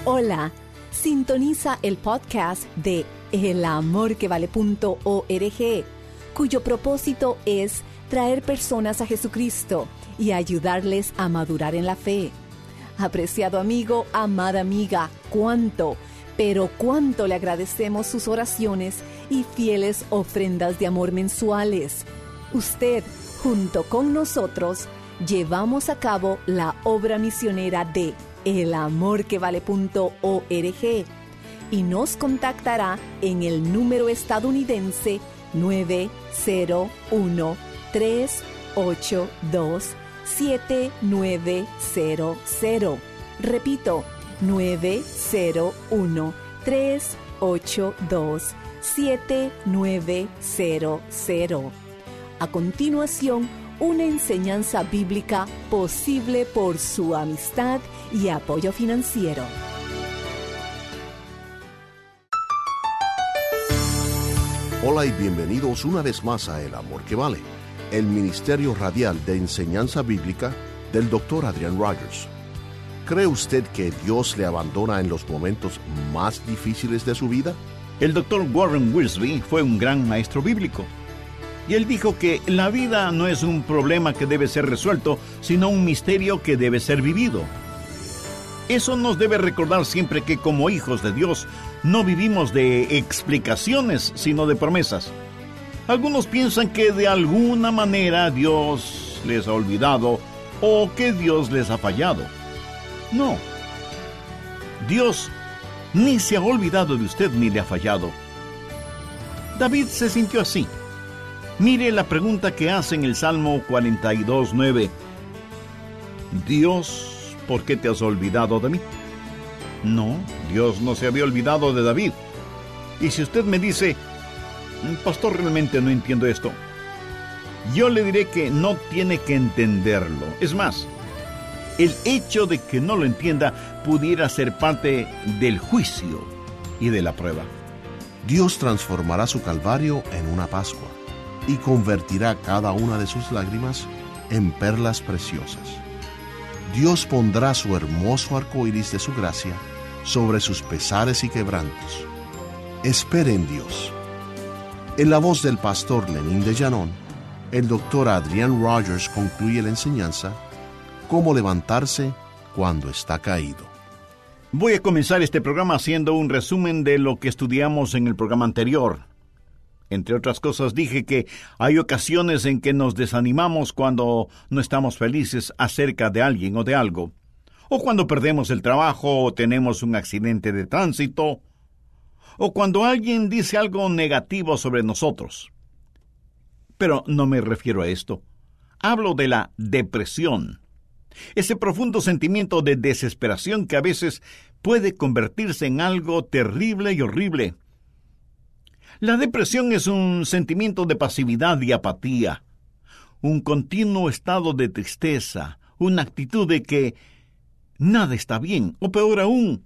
Hola, sintoniza el podcast de elamorquevale.org, cuyo propósito es traer personas a Jesucristo y ayudarles a madurar en la fe. Apreciado amigo, amada amiga, cuánto le agradecemos sus oraciones y fieles ofrendas de amor mensuales. Usted, junto con nosotros, llevamos a cabo la obra misionera de elamorquevale.org y nos contactará en el número estadounidense 901-382-7900. Repito, 901-382-7900. A continuación, una enseñanza bíblica posible por su amistad y apoyo financiero. Hola y bienvenidos una vez más a El Amor que Vale, el ministerio radial de enseñanza bíblica del Dr. Adrian Rogers. ¿Cree usted que Dios le abandona en los momentos más difíciles de su vida? El Dr. Warren Wiersbe fue un gran maestro bíblico. Y él dijo que la vida no es un problema que debe ser resuelto, sino un misterio que debe ser vivido. Eso nos debe recordar siempre que como hijos de Dios no vivimos de explicaciones, sino de promesas. Algunos piensan que de alguna manera Dios les ha olvidado o que Dios les ha fallado. No. Dios ni se ha olvidado de usted ni le ha fallado. David se sintió así. Mire la pregunta que hace en el Salmo 42:9. Dios, ¿por qué te has olvidado de mí? No, Dios no se había olvidado de David. Y si usted me dice, pastor, realmente no entiendo esto, yo le diré que no tiene que entenderlo. Es más, el hecho de que no lo entienda pudiera ser parte del juicio y de la prueba. Dios transformará su calvario en una Pascua y convertirá cada una de sus lágrimas en perlas preciosas. Dios pondrá su hermoso arco iris de su gracia sobre sus pesares y quebrantos. Espere en Dios. En la voz del pastor Lenín de Llanón, el Dr. Adrian Rogers concluye la enseñanza: cómo levantarse cuando está caído. Voy a comenzar este programa haciendo un resumen de lo que estudiamos en el programa anterior. Entre otras cosas, dije que hay ocasiones en que nos desanimamos cuando no estamos felices acerca de alguien o de algo, o cuando perdemos el trabajo o tenemos un accidente de tránsito, o cuando alguien dice algo negativo sobre nosotros. Pero no me refiero a esto. Hablo de la depresión, ese profundo sentimiento de desesperación que a veces puede convertirse en algo terrible y horrible. La depresión es un sentimiento de pasividad y apatía, un continuo estado de tristeza, una actitud de que nada está bien, o peor aún,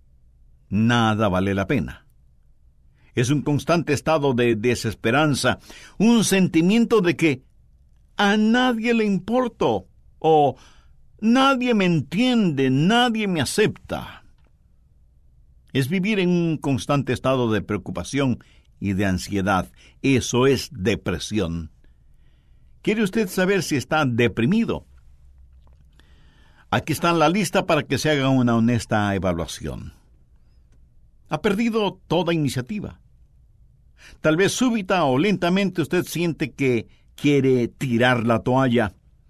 nada vale la pena. Es un constante estado de desesperanza, un sentimiento de que a nadie le importo, o nadie me entiende, nadie me acepta. Es vivir en un constante estado de preocupación y de ansiedad. Eso es depresión. ¿Quiere usted saber si está deprimido? Aquí está la lista para que se haga una honesta evaluación. Ha perdido toda iniciativa. Tal vez súbita o lentamente usted siente que quiere tirar la toalla.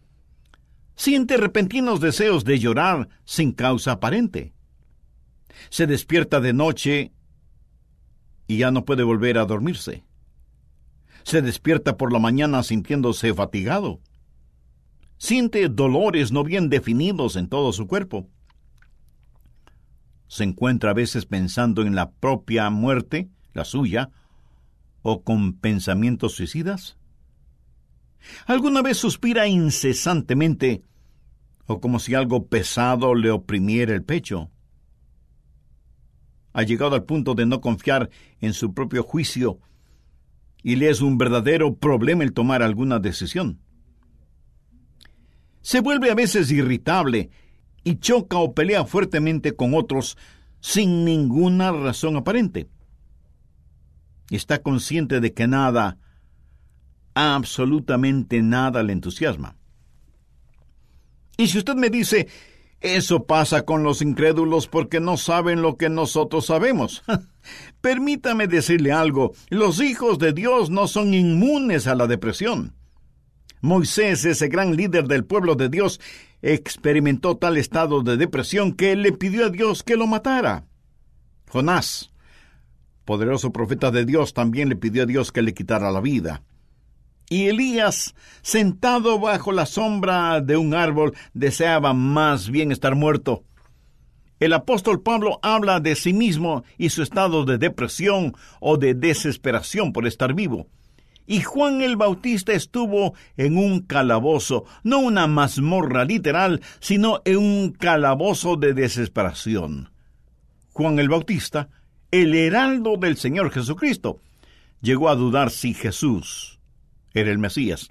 Siente repentinos deseos de llorar sin causa aparente. Se despierta de noche y ya no puede volver a dormirse. Se despierta por la mañana sintiéndose fatigado. Siente dolores no bien definidos en todo su cuerpo. Se encuentra a veces pensando en la propia muerte, la suya, o con pensamientos suicidas. ¿Alguna vez suspira incesantemente o como si algo pesado le oprimiera el pecho? Ha llegado al punto de no confiar en su propio juicio y le es un verdadero problema el tomar alguna decisión. Se vuelve a veces irritable y choca o pelea fuertemente con otros sin ninguna razón aparente. Está consciente de que nada, absolutamente nada le entusiasma. Y si usted me dice, eso pasa con los incrédulos porque no saben lo que nosotros sabemos. Permítame decirle algo, los hijos de Dios no son inmunes a la depresión. Moisés, ese gran líder del pueblo de Dios, experimentó tal estado de depresión que él le pidió a Dios que lo matara. Jonás, poderoso profeta de Dios, también le pidió a Dios que le quitara la vida. Y Elías, sentado bajo la sombra de un árbol, deseaba más bien estar muerto. El apóstol Pablo habla de sí mismo y su estado de depresión o de desesperación por estar vivo. Y Juan el Bautista estuvo en un calabozo, no una mazmorra literal, sino en un calabozo de desesperación. Juan el Bautista, el heraldo del Señor Jesucristo, llegó a dudar si Jesús era el Mesías.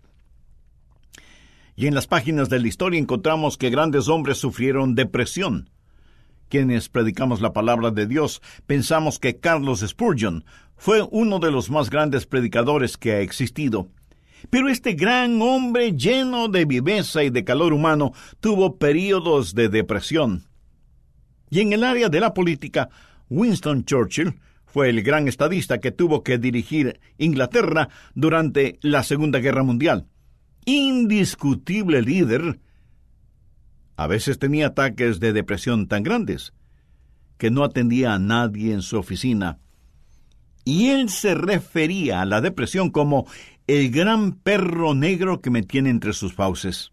Y en las páginas de la historia encontramos que grandes hombres sufrieron depresión. Quienes predicamos la palabra de Dios pensamos que Carlos Spurgeon fue uno de los más grandes predicadores que ha existido. Pero este gran hombre lleno de viveza y de calor humano tuvo períodos de depresión. Y en el área de la política, Winston Churchill fue el gran estadista que tuvo que dirigir Inglaterra durante la Segunda Guerra Mundial. Indiscutible líder. A veces tenía ataques de depresión tan grandes que no atendía a nadie en su oficina. Y él se refería a la depresión como el gran perro negro que me tiene entre sus fauces.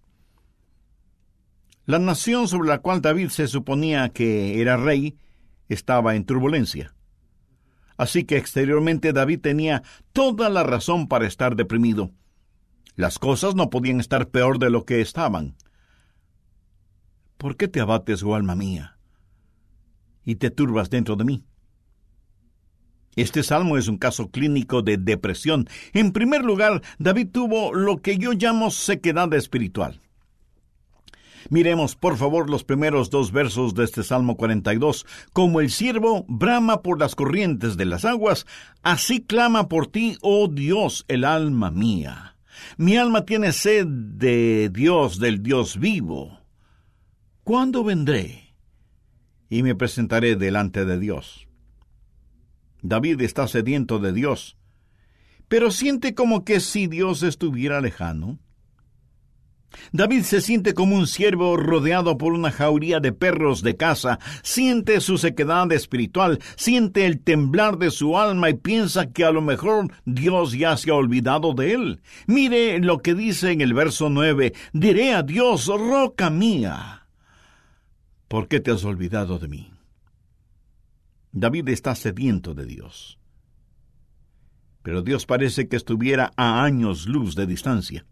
La nación sobre la cual David se suponía que era rey estaba en turbulencia. Así que exteriormente David tenía toda la razón para estar deprimido. Las cosas no podían estar peor de lo que estaban. ¿Por qué te abates, oh alma mía, y te turbas dentro de mí? Este salmo es un caso clínico de depresión. En primer lugar, David tuvo lo que yo llamo sequedad espiritual. Miremos, por favor, los primeros 2 versos de este Salmo 42. Como el ciervo brama por las corrientes de las aguas, así clama por ti, oh Dios, el alma mía. Mi alma tiene sed de Dios, del Dios vivo. ¿Cuándo vendré? Y me presentaré delante de Dios. David está sediento de Dios, pero siente como que si Dios estuviera lejano. David se siente como un ciervo rodeado por una jauría de perros de caza, siente su sequedad espiritual, siente el temblar de su alma y piensa que a lo mejor Dios ya se ha olvidado de él. Mire lo que dice en el verso 9, diré a Dios, roca mía, ¿por qué te has olvidado de mí? David está sediento de Dios, pero Dios parece que estuviera a años luz de distancia.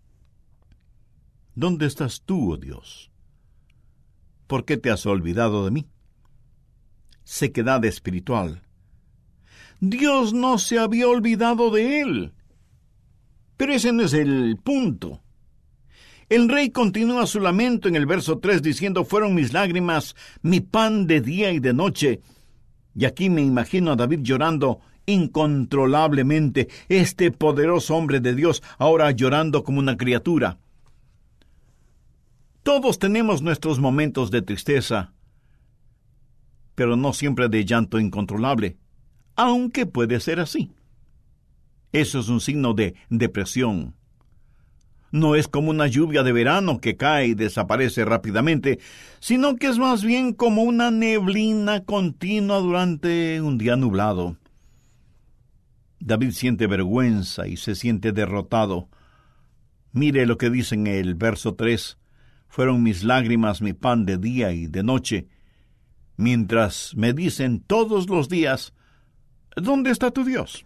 ¿Dónde estás tú, oh Dios? ¿Por qué te has olvidado de mí? Sequedad espiritual. Dios no se había olvidado de él. Pero ese no es el punto. El rey continúa su lamento en el verso 3 diciendo, fueron mis lágrimas, mi pan de día y de noche. Y aquí me imagino a David llorando incontrolablemente, este poderoso hombre de Dios ahora llorando como una criatura. Todos tenemos nuestros momentos de tristeza, pero no siempre de llanto incontrolable, aunque puede ser así. Eso es un signo de depresión. No es como una lluvia de verano que cae y desaparece rápidamente, sino que es más bien como una neblina continua durante un día nublado. David siente vergüenza y se siente derrotado. Mire lo que dice en el verso 3. Fueron mis lágrimas mi pan de día y de noche, mientras me dicen todos los días, ¿dónde está tu Dios?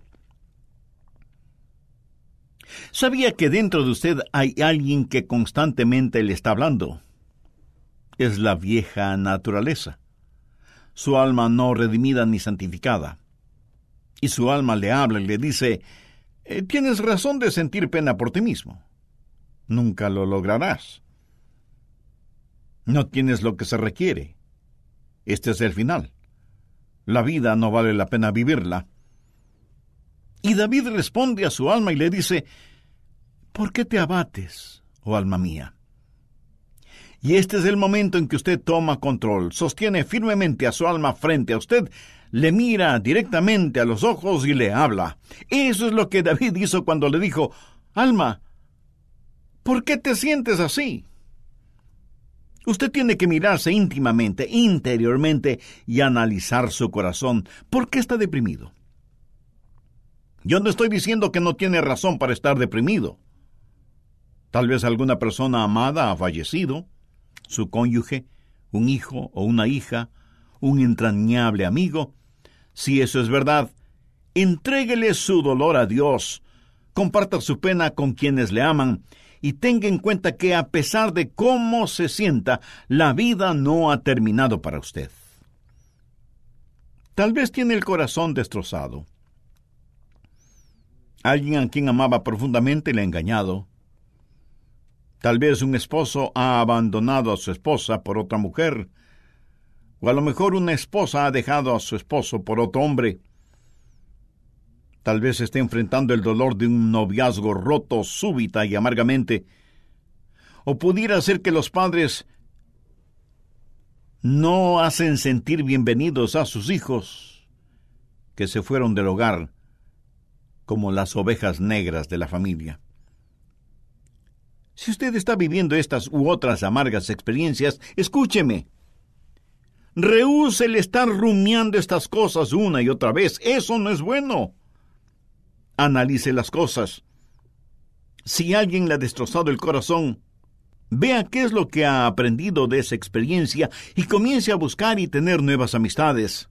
¿Sabía que dentro de usted hay alguien que constantemente le está hablando? Es la vieja naturaleza, su alma no redimida ni santificada. Y su alma le habla y le dice, tienes razón de sentir pena por ti mismo. Nunca lo lograrás. No tienes lo que se requiere. Este es el final. la vida no vale la pena vivirla. Y David responde a su alma y le dice: ¿por qué te abates, oh alma mía? Y este es el momento en que usted toma control, sostiene firmemente a su alma frente a usted, le mira directamente a los ojos y le habla. Eso es lo que David hizo cuando le dijo: alma, ¿por qué te sientes así? Usted tiene que mirarse íntimamente, interiormente, y analizar su corazón. ¿Por qué está deprimido? Yo no estoy diciendo que no tiene razón para estar deprimido. Tal vez alguna persona amada ha fallecido, su cónyuge, un hijo o una hija, un entrañable amigo. Si eso es verdad, entréguele su dolor a Dios, comparta su pena con quienes le aman, y tenga en cuenta que a pesar de cómo se sienta, la vida no ha terminado para usted. Tal vez tiene el corazón destrozado. Alguien a quien amaba profundamente le ha engañado. Tal vez un esposo ha abandonado a su esposa por otra mujer, o a lo mejor una esposa ha dejado a su esposo por otro hombre. Tal vez esté enfrentando el dolor de un noviazgo roto súbita y amargamente. O pudiera ser que los padres no hacen sentir bienvenidos a sus hijos, que se fueron del hogar como las ovejas negras de la familia. Si usted está viviendo estas u otras amargas experiencias, escúcheme. Rehúse el estar rumiando estas cosas una y otra vez. Eso no es bueno. Analice las cosas. Si alguien le ha destrozado el corazón, vea qué es lo que ha aprendido de esa experiencia y comience a buscar y tener nuevas amistades.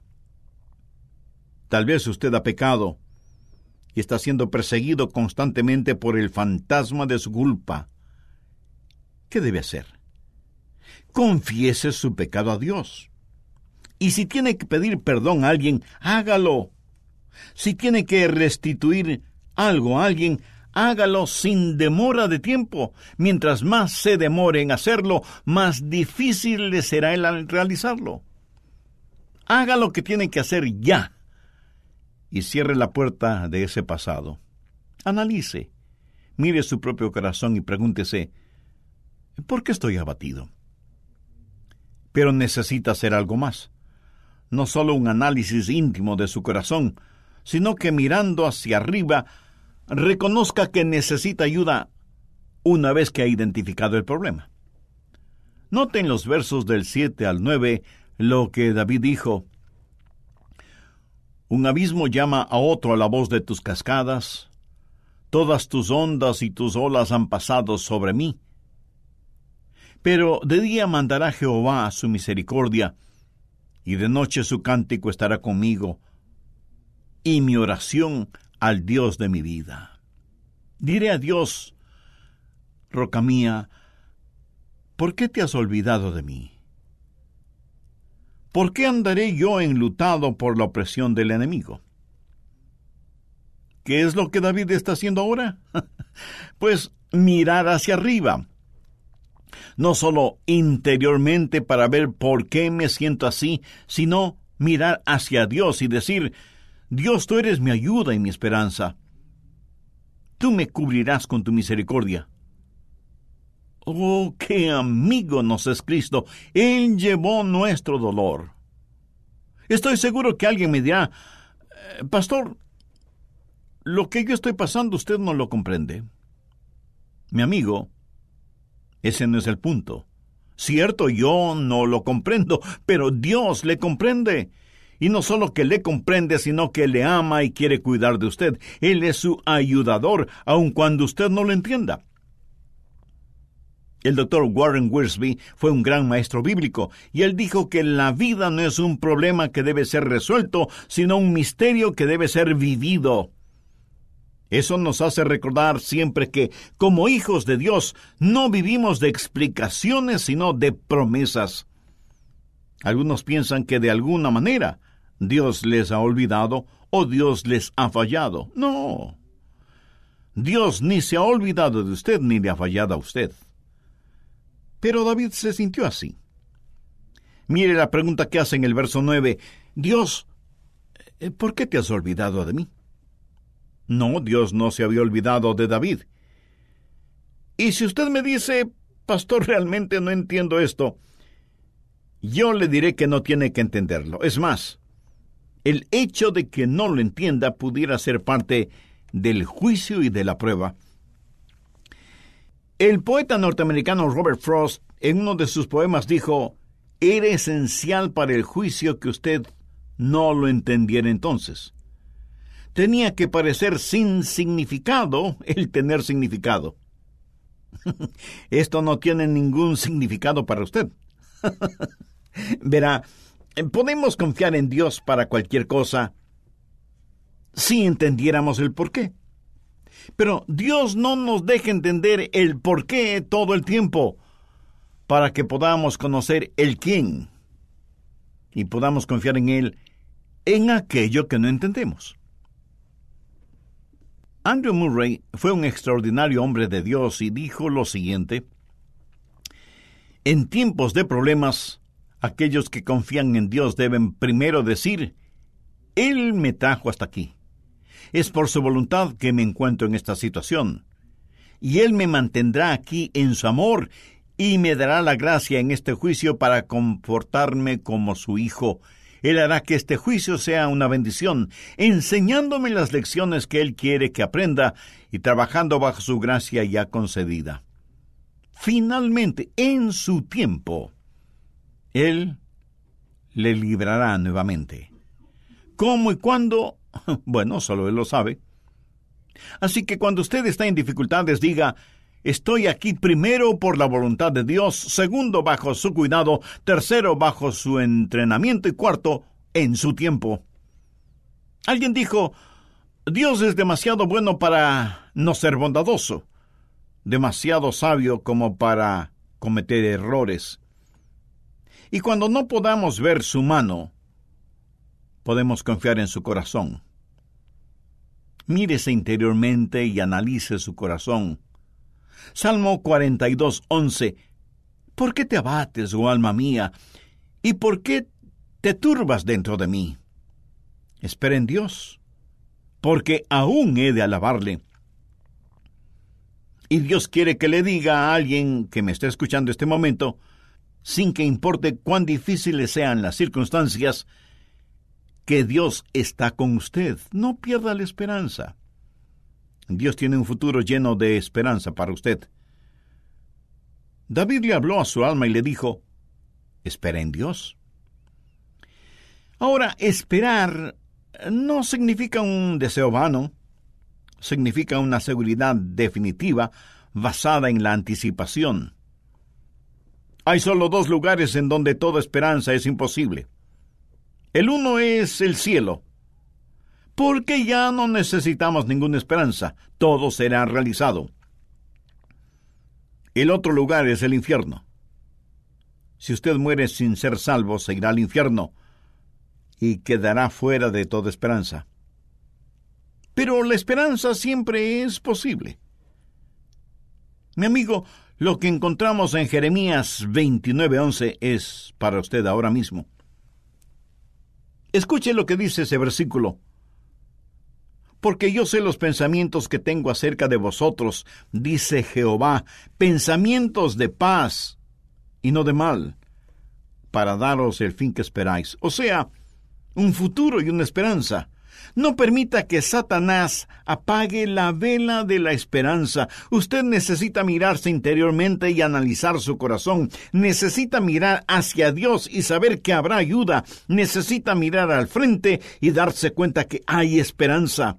Tal vez usted ha pecado y está siendo perseguido constantemente por el fantasma de su culpa. ¿Qué debe hacer? Confiese su pecado a Dios. Y si tiene que pedir perdón a alguien, hágalo. Si tiene que restituir algo a alguien, hágalo sin demora de tiempo. Mientras más se demore en hacerlo, más difícil le será el realizarlo. Haga lo que tiene que hacer ya. Y cierre la puerta de ese pasado. Analice, mire su propio corazón y pregúntese: ¿por qué estoy abatido? Pero necesita hacer algo más. No solo un análisis íntimo de su corazón, sino que mirando hacia arriba, reconozca que necesita ayuda una vez que ha identificado el problema. Noten los versos del 7 al 9 lo que David dijo: un abismo llama a otro a la voz de tus cascadas, todas tus ondas y tus olas han pasado sobre mí. Pero de día mandará Jehová su misericordia, y de noche su cántico estará conmigo, y mi oración al Dios de mi vida. Diré a Dios: roca mía, ¿por qué te has olvidado de mí? ¿Por qué andaré yo enlutado por la opresión del enemigo? ¿Qué es lo que David está haciendo ahora? Pues mirar hacia arriba. No solo interiormente para ver por qué me siento así, sino mirar hacia Dios y decir: Dios, tú eres mi ayuda y mi esperanza. Tú me cubrirás con tu misericordia. Oh, qué amigo nos es Cristo. Él llevó nuestro dolor. Estoy seguro que alguien me dirá: pastor, lo que yo estoy pasando usted no lo comprende. Mi amigo, ese no es el punto. Cierto, yo no lo comprendo, pero Dios le comprende. Y no solo que le comprende, sino que le ama y quiere cuidar de usted. Él es su ayudador, aun cuando usted no lo entienda. El doctor Warren Wiersbe fue un gran maestro bíblico, y él dijo que la vida no es un problema que debe ser resuelto, sino un misterio que debe ser vivido. Eso nos hace recordar siempre que, como hijos de Dios, no vivimos de explicaciones, sino de promesas. Algunos piensan que de alguna manera Dios les ha olvidado o Dios les ha fallado. No. Dios ni se ha olvidado de usted ni le ha fallado a usted. Pero David se sintió así. Mire la pregunta que hace en el verso 9. Dios, ¿por qué te has olvidado de mí? No, Dios no se había olvidado de David. Y si usted me dice, pastor, realmente no entiendo esto, yo le diré que no tiene que entenderlo. Es más, el hecho de que no lo entienda pudiera ser parte del juicio y de la prueba. El poeta norteamericano Robert Frost, en uno de sus poemas, dijo: era esencial para el juicio que usted no lo entendiera entonces. Tenía que parecer sin significado el tener significado. Esto no tiene ningún significado para usted. Verá, podemos confiar en Dios para cualquier cosa si entendiéramos el porqué. Pero Dios no nos deja entender el porqué todo el tiempo para que podamos conocer el quién y podamos confiar en Él en aquello que no entendemos. Andrew Murray fue un extraordinario hombre de Dios y dijo lo siguiente: en tiempos de problemas, aquellos que confían en Dios deben primero decir: Él me trajo hasta aquí. Es por su voluntad que me encuentro en esta situación. Y Él me mantendrá aquí en su amor y me dará la gracia en este juicio para comportarme como su hijo. Él hará que este juicio sea una bendición, enseñándome las lecciones que Él quiere que aprenda y trabajando bajo su gracia ya concedida. Finalmente, en su tiempo, Él le librará nuevamente. ¿Cómo y cuándo? Bueno, solo Él lo sabe. Así que cuando usted está en dificultades, diga: estoy aquí primero por la voluntad de Dios, segundo bajo su cuidado, tercero bajo su entrenamiento y cuarto en su tiempo. Alguien dijo: Dios es demasiado bueno para no ser bondadoso, demasiado sabio como para cometer errores. Y cuando no podamos ver su mano, podemos confiar en su corazón. Mírese interiormente y analice su corazón. Salmo 42:11. ¿Por qué te abates, oh alma mía? ¿Y por qué te turbas dentro de mí? Espera en Dios, porque aún he de alabarle. Y Dios quiere que le diga a alguien que me esté escuchando este momento, sin que importe cuán difíciles sean las circunstancias, que Dios está con usted. No pierda la esperanza. Dios tiene un futuro lleno de esperanza para usted. David le habló a su alma y le dijo: espera en Dios. Ahora, esperar no significa un deseo vano, significa una seguridad definitiva basada en la anticipación. Hay solo dos lugares en donde toda esperanza es imposible. El uno es el cielo, porque ya no necesitamos ninguna esperanza, todo será realizado. El otro lugar es el infierno. Si usted muere sin ser salvo, se irá al infierno y quedará fuera de toda esperanza. Pero la esperanza siempre es posible. Mi amigo, lo que encontramos en Jeremías 29:11 es para usted ahora mismo. Escuche lo que dice ese versículo. Porque yo sé los pensamientos que tengo acerca de vosotros, dice Jehová, pensamientos de paz y no de mal, para daros el fin que esperáis. O sea, un futuro y una esperanza. No permita que Satanás apague la vela de la esperanza. Usted necesita mirarse interiormente y analizar su corazón. Necesita mirar hacia Dios y saber que habrá ayuda. Necesita mirar al frente y darse cuenta que hay esperanza.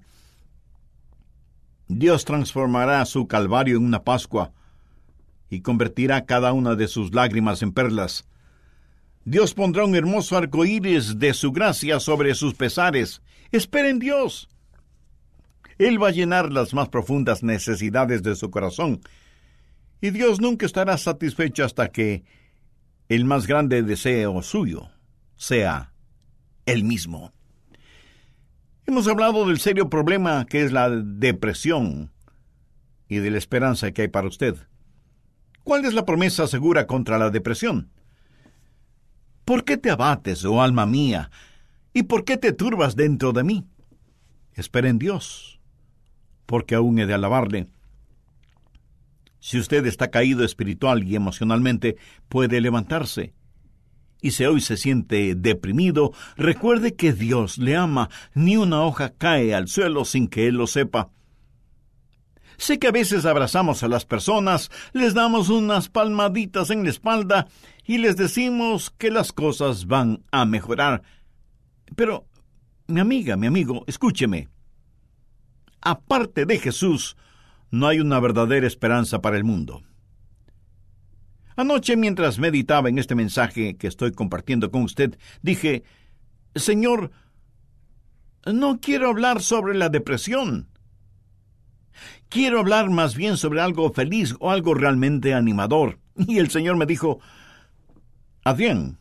Dios transformará su calvario en una Pascua y convertirá cada una de sus lágrimas en perlas. Dios pondrá un hermoso arco iris de su gracia sobre sus pesares. Espera en Dios. Él va a llenar las más profundas necesidades de su corazón. Y Dios nunca estará satisfecho hasta que el más grande deseo suyo sea Él mismo. Hemos hablado del serio problema que es la depresión y de la esperanza que hay para usted. ¿Cuál es la promesa segura contra la depresión? ¿Por qué te abates, oh alma mía? ¿Y por qué te turbas dentro de mí? Espera en Dios, porque aún he de alabarle. Si usted está caído espiritual y emocionalmente, puede levantarse. Y si hoy se siente deprimido, recuerde que Dios le ama. Ni una hoja cae al suelo sin que Él lo sepa. Sé que a veces abrazamos a las personas, les damos unas palmaditas en la espalda y les decimos que las cosas van a mejorar. Pero, mi amiga, mi amigo, escúcheme. Aparte de Jesús, no hay una verdadera esperanza para el mundo. Anoche, mientras meditaba en este mensaje que estoy compartiendo con usted, dije, Señor, no quiero hablar sobre la depresión. Quiero hablar más bien sobre algo feliz o algo realmente animador. Y el Señor me dijo, Adrián,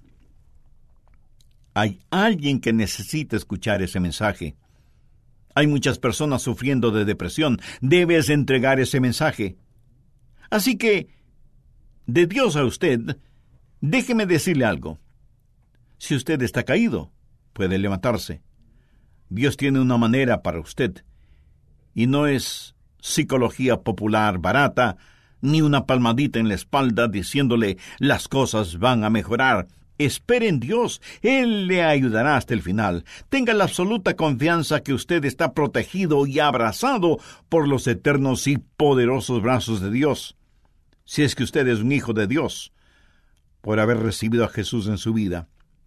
hay alguien que necesita escuchar ese mensaje. Hay muchas personas sufriendo de depresión. Debes entregar ese mensaje. Así que, de Dios a usted, déjeme decirle algo. Si usted está caído, puede levantarse. Dios tiene una manera para usted. Y no es psicología popular barata, ni una palmadita en la espalda diciéndole las cosas van a mejorar. Espere en Dios, Él le ayudará hasta el final. Tenga la absoluta confianza que usted está protegido y abrazado por los eternos y poderosos brazos de Dios. Si es que usted es un hijo de Dios, por haber recibido a Jesús en su vida.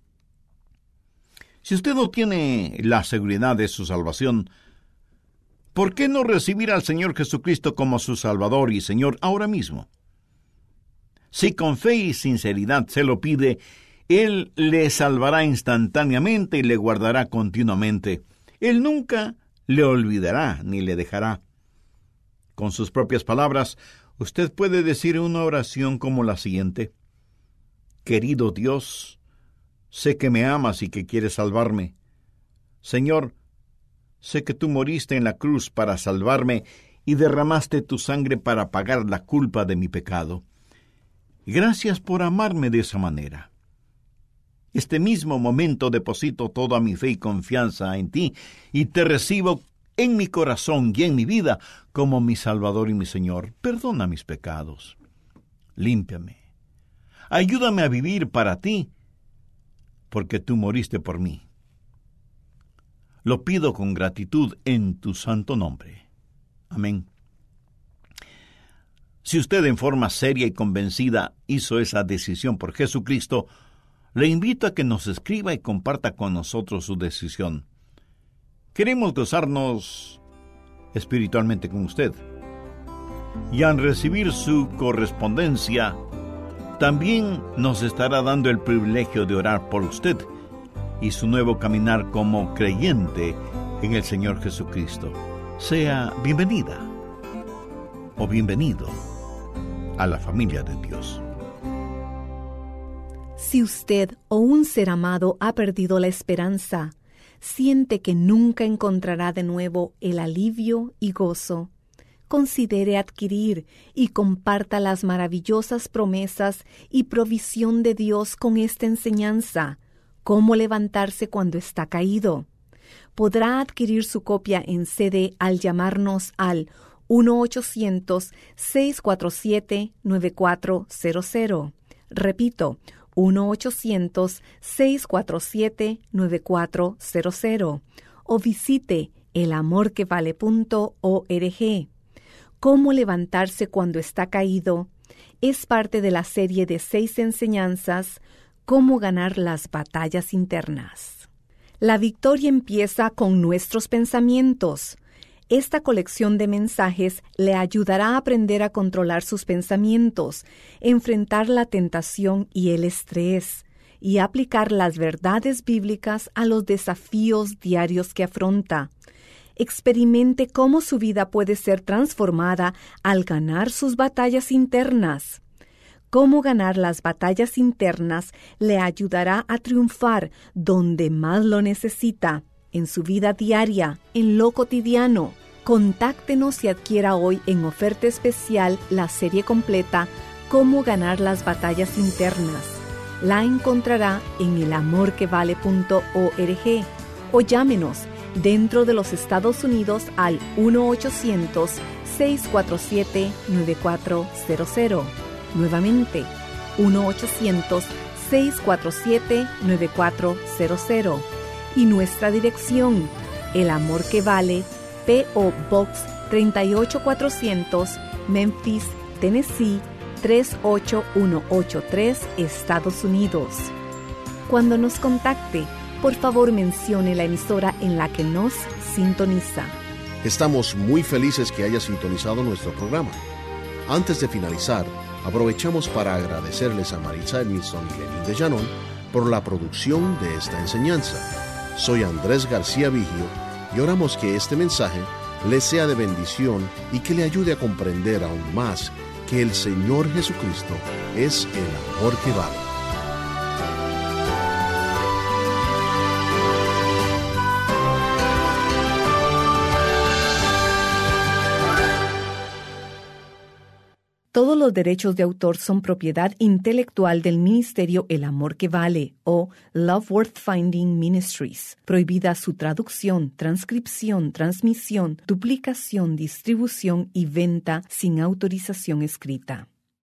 Si usted no tiene la seguridad de su salvación, ¿por qué no recibir al Señor Jesucristo como su Salvador y Señor ahora mismo? Si con fe y sinceridad se lo pide, Él le salvará instantáneamente y le guardará continuamente. Él nunca le olvidará ni le dejará. Con sus propias palabras, usted puede decir una oración como la siguiente. Querido Dios, sé que me amas y que quieres salvarme. Señor, sé que tú moriste en la cruz para salvarme y derramaste tu sangre para pagar la culpa de mi pecado. Gracias por amarme de esa manera. Este mismo momento deposito toda mi fe y confianza en ti y te recibo en mi corazón y en mi vida como mi Salvador y mi Señor. Perdona mis pecados. Límpiame. Ayúdame a vivir para ti, porque tú moriste por mí. Lo pido con gratitud en tu santo nombre. Amén. Si usted en forma seria y convencida hizo esa decisión por Jesucristo, le invito a que nos escriba y comparta con nosotros su decisión. Queremos gozarnos espiritualmente con usted. Y al recibir su correspondencia, también nos estará dando el privilegio de orar por usted y su nuevo caminar como creyente en el Señor Jesucristo. Sea bienvenida o bienvenido a la familia de Dios. Si usted o un ser amado ha perdido la esperanza, siente que nunca encontrará de nuevo el alivio y gozo, considere adquirir y comparta las maravillosas promesas y provisión de Dios con esta enseñanza. Cómo levantarse cuando está caído. Podrá adquirir su copia en CD al llamarnos al 1-800-647-9400. Repito, 1-800-647-9400. O visite elamorquevale.org. Cómo levantarse cuando está caído es parte de la serie de 6 enseñanzas Cómo ganar las batallas internas. La victoria empieza con nuestros pensamientos. Esta colección de mensajes le ayudará a aprender a controlar sus pensamientos, enfrentar la tentación y el estrés, y aplicar las verdades bíblicas a los desafíos diarios que afronta. Experimente cómo su vida puede ser transformada al ganar sus batallas internas. Cómo ganar las batallas internas le ayudará a triunfar donde más lo necesita, en su vida diaria, en lo cotidiano. Contáctenos y adquiera hoy en oferta especial la serie completa Cómo ganar las batallas internas. la encontrará en elamorquevale.org o llámenos dentro de los Estados Unidos al 1-800-647-9400. Nuevamente, 1-800-647-9400. Y nuestra dirección, El Amor que Vale, P.O. Box 38400, Memphis, Tennessee 38183, Estados Unidos. Cuando nos contacte, por favor mencione la emisora en la que nos sintoniza. Estamos muy felices que haya sintonizado nuestro programa. Antes de finalizar, aprovechamos para agradecerles a Maritza Edmilson y Lenín de Llanón por la producción de esta enseñanza. Soy Andrés García Vigio y oramos que este mensaje les sea de bendición y que le ayude a comprender aún más que el Señor Jesucristo es el amor que vale. Todos los derechos de autor son propiedad intelectual del Ministerio El Amor que Vale o Love Worth Finding Ministries. Prohibida su traducción, transcripción, transmisión, duplicación, distribución y venta sin autorización escrita.